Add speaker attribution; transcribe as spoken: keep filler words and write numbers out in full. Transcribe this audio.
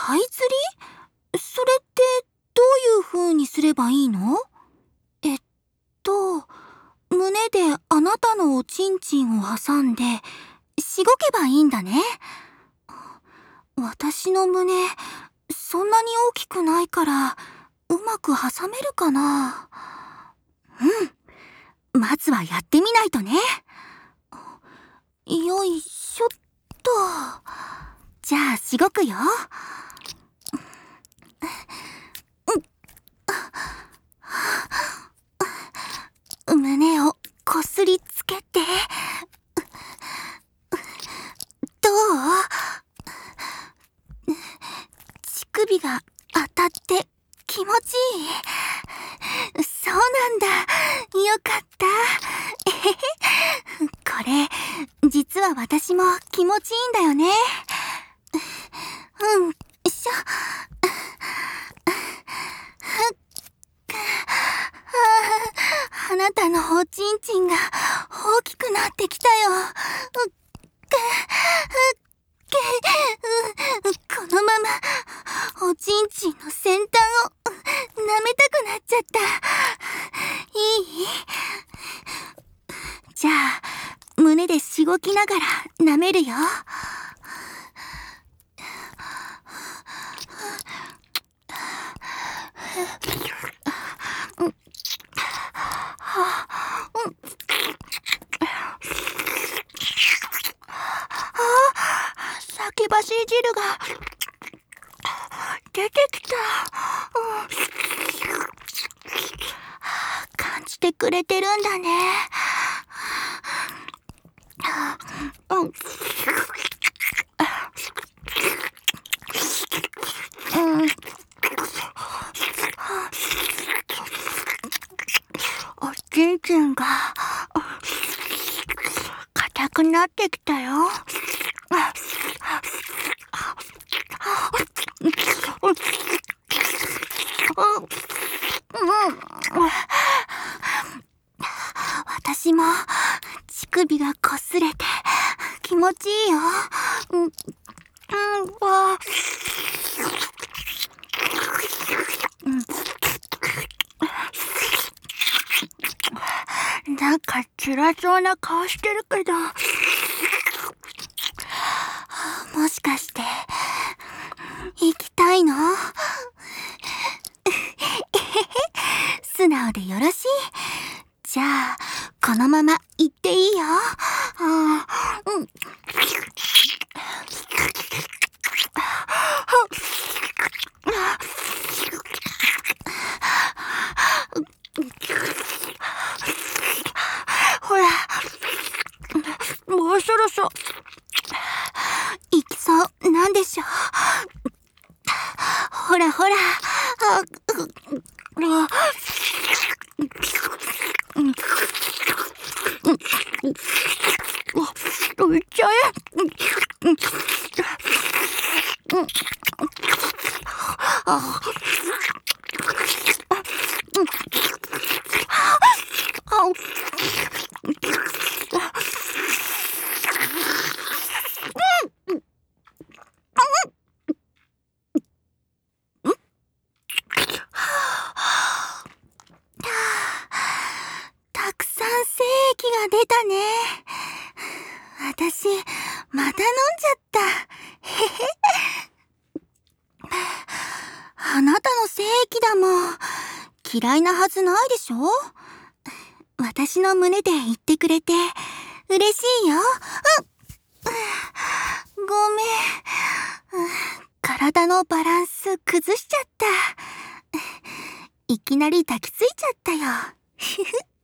Speaker 1: 這いずり？それってどういう風にすればいいの？えっと、胸であなたのおちんちんを挟んで、しごけばいいんだね。私の胸、そんなに大きくないから、うまく挟めるかな？うん。まずはやってみないとね。よいしょっと。じゃあ、しごくよ。胸をこすりつけて。どう？乳首が当たって気持ちいい？そうなんだ。よかった。えへへ。これ、実は私も気持ちいいんだよね。うん、しょ。あなたのおちんちんが大きくなってきたよ。このままおちんちんの先端を舐めたくなっちゃった。いい？じゃあ胸でしごきながら舐めるよ。先走り汁が出てきた。感じてくれてるんだね。うんおちんちんが硬くなってきたよ。私も乳首がこすれて気持ちいいよ。うん、うん、わうん、なんか辛そうな顔してるけど、もしかして行きたいの？素直でよろしい。じゃあこのまま行っていいよ。あー、うん。ほら、もうそろそろ行きそうなんでしょ。ほらほら。あ、う、う、うん、いっちゃえ。あ、たくさん精液が出たね。私、また飲んじゃった。へへ。あなたの精液だもん。嫌いなはずないでしょ？私の胸で言ってくれて嬉しいよ。うん、ごめん。体のバランス崩しちゃった。いきなり抱きついちゃったよ。ふふ。